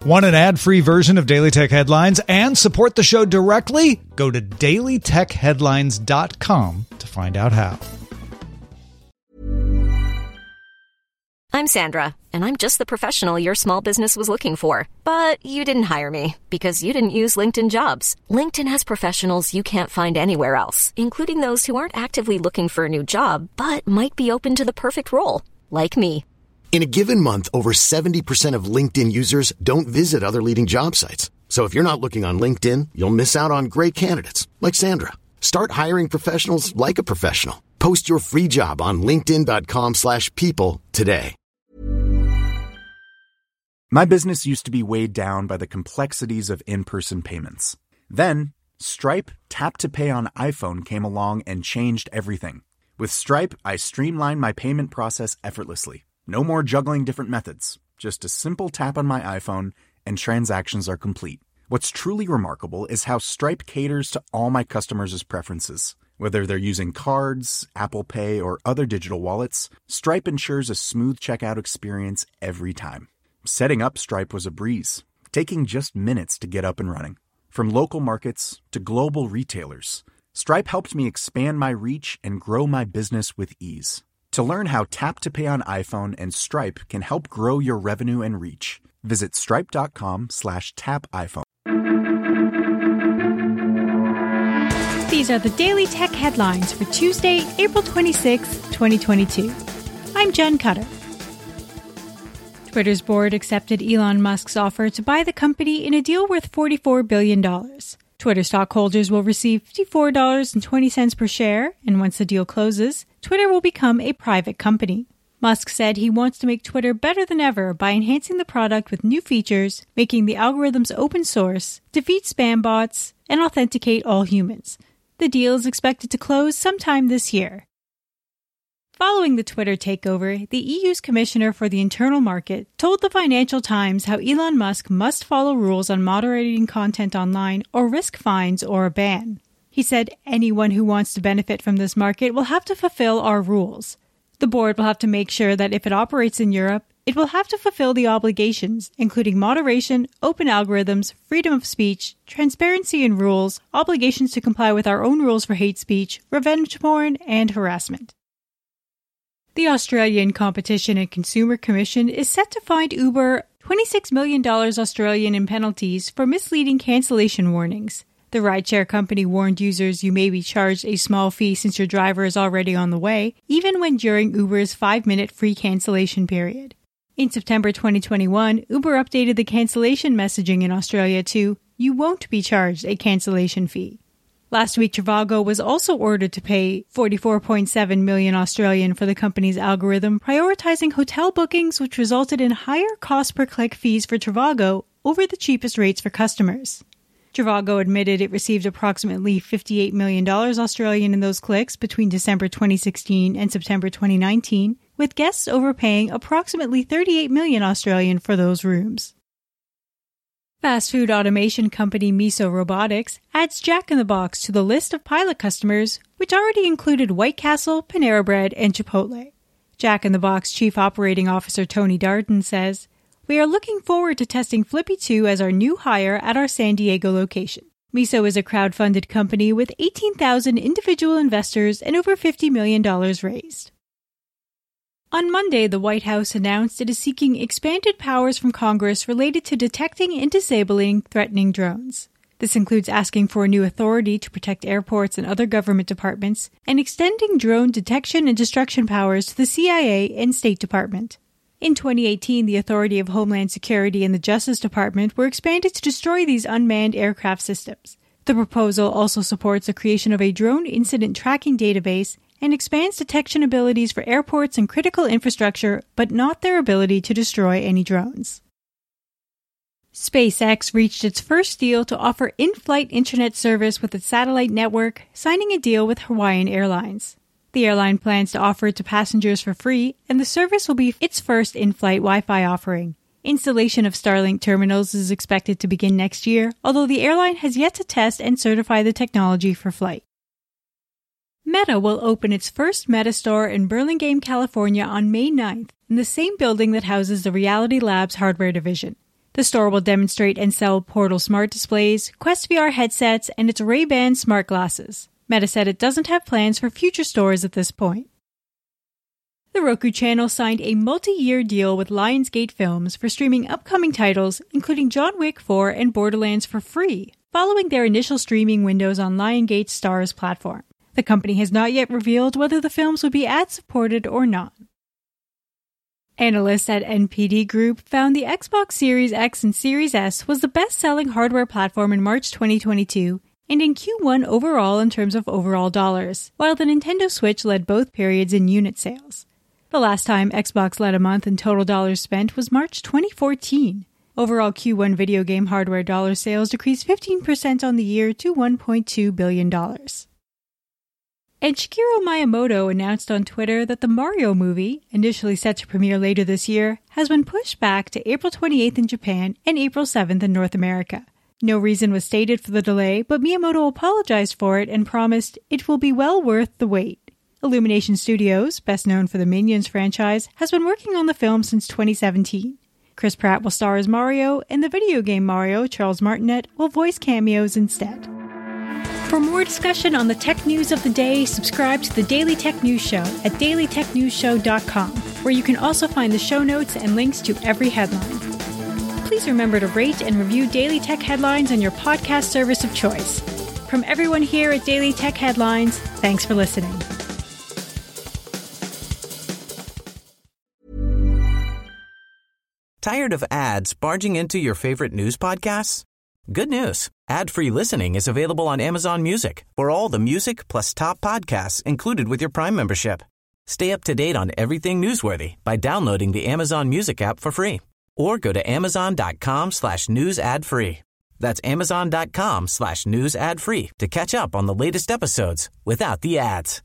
Want an ad-free version of Daily Tech Headlines and support the show directly? Go to dailytechheadlines.com to find out how. I'm Sandra, and I'm just the professional your small business was looking for. But you didn't hire me because you didn't use LinkedIn Jobs. LinkedIn has professionals you can't find anywhere else, including those who aren't actively looking for a new job, but might be open to the perfect role, like me. In a given month, over 70% of LinkedIn users don't visit other leading job sites. So if you're not looking on LinkedIn, you'll miss out on great candidates like Sandra. Start hiring professionals like a professional. Post your free job on linkedin.com/people today. My business used to be weighed down by the complexities of in-person payments. Then, Stripe Tap to Pay on iPhone came along and changed everything. With Stripe, I streamlined my payment process effortlessly. No more juggling different methods. Just a simple tap on my iPhone and transactions are complete. What's truly remarkable is how Stripe caters to all my customers' preferences. Whether they're using cards, Apple Pay, or other digital wallets, Stripe ensures a smooth checkout experience every time. Setting up Stripe was a breeze, taking just minutes to get up and running. From local markets to global retailers, Stripe helped me expand my reach and grow my business with ease. To learn how Tap to Pay on iPhone and Stripe can help grow your revenue and reach, visit stripe.com/tapiphone. These are the Daily Tech Headlines for Tuesday, April 26, 2022. I'm Jen Cutter. Twitter's board accepted Elon Musk's offer to buy the company in a deal worth $44 billion. Twitter stockholders will receive $54.20 per share, and once the deal closes, Twitter will become a private company. Musk said he wants to make Twitter better than ever by enhancing the product with new features, making the algorithms open source, defeat spam bots, and authenticate all humans. The deal is expected to close sometime this year. Following the Twitter takeover, the EU's Commissioner for the Internal Market told the Financial Times how Elon Musk must follow rules on moderating content online or risk fines or a ban. He said anyone who wants to benefit from this market will have to fulfill our rules. The board will have to make sure that if it operates in Europe, it will have to fulfill the obligations, including moderation, open algorithms, freedom of speech, transparency in rules, obligations to comply with our own rules for hate speech, revenge porn, and harassment. The Australian Competition and Consumer Commission is set to fine Uber $26 million Australian in penalties for misleading cancellation warnings. The rideshare company warned users you may be charged a small fee since your driver is already on the way, even when during Uber's 5-minute free cancellation period. In September 2021, Uber updated the cancellation messaging in Australia to, "You won't be charged a cancellation fee." Last week, Trivago was also ordered to pay 44.7 million Australian for the company's algorithm prioritizing hotel bookings, which resulted in higher cost per click fees for Trivago over the cheapest rates for customers. Trivago admitted it received approximately $58 million Australian in those clicks between December 2016 and September 2019, with guests overpaying approximately 38 million Australian for those rooms. Fast food automation company Miso Robotics adds Jack in the Box to the list of pilot customers, which already included White Castle, Panera Bread, and Chipotle. Jack in the Box Chief Operating Officer Tony Darden says, "We are looking forward to testing Flippy 2 as our new hire at our San Diego location." Miso is a crowd-funded company with 18,000 individual investors and over $50 million raised. On Monday, the White House announced it is seeking expanded powers from Congress related to detecting and disabling threatening drones. This includes asking for a new authority to protect airports and other government departments, and extending drone detection and destruction powers to the CIA and State Department. In 2018, the Authority of Homeland Security and the Justice Department were expanded to destroy these unmanned aircraft systems. The proposal also supports the creation of a drone incident tracking database and expands detection abilities for airports and critical infrastructure, but not their ability to destroy any drones. SpaceX reached its first deal to offer in-flight internet service with its satellite network, signing a deal with Hawaiian Airlines. The airline plans to offer it to passengers for free, and the service will be its first in-flight Wi-Fi offering. Installation of Starlink terminals is expected to begin next year, although the airline has yet to test and certify the technology for flight. Meta will open its first Meta store in Burlingame, California on May 9th, in the same building that houses the Reality Labs hardware division. The store will demonstrate and sell Portal smart displays, Quest VR headsets, and its Ray-Ban smart glasses. Meta said it doesn't have plans for future stores at this point. The Roku Channel signed a multi-year deal with Lionsgate Films for streaming upcoming titles, including John Wick 4 and Borderlands for free, following their initial streaming windows on Lionsgate's Starz platform. The company has not yet revealed whether the films would be ad-supported or not. Analysts at NPD Group found the Xbox Series X and Series S was the best-selling hardware platform in March 2022 and in Q1 overall in terms of overall dollars, while the Nintendo Switch led both periods in unit sales. The last time Xbox led a month in total dollars spent was March 2014. Overall Q1 video game hardware dollar sales decreased 15% on the year to $1.2 billion. And Shigeru Miyamoto announced on Twitter that the Mario movie, initially set to premiere later this year, has been pushed back to April 28th in Japan and April 7th in North America. No reason was stated for the delay, but Miyamoto apologized for it and promised it will be well worth the wait. Illumination Studios, best known for the Minions franchise, has been working on the film since 2017. Chris Pratt will star as Mario, and the video game Mario, Charles Martinet, will voice cameos instead. For more discussion on the tech news of the day, subscribe to the Daily Tech News Show at dailytechnewsshow.com, where you can also find the show notes and links to every headline. Please remember to rate and review Daily Tech Headlines on your podcast service of choice. From everyone here at Daily Tech Headlines, thanks for listening. Tired of ads barging into your favorite news podcasts? Good news. Ad-free listening is available on Amazon Music for all the music plus top podcasts included with your Prime membership. Stay up to date on everything newsworthy by downloading the Amazon Music app for free or go to amazon.com/news ad free. That's amazon.com/news ad free to catch up on the latest episodes without the ads.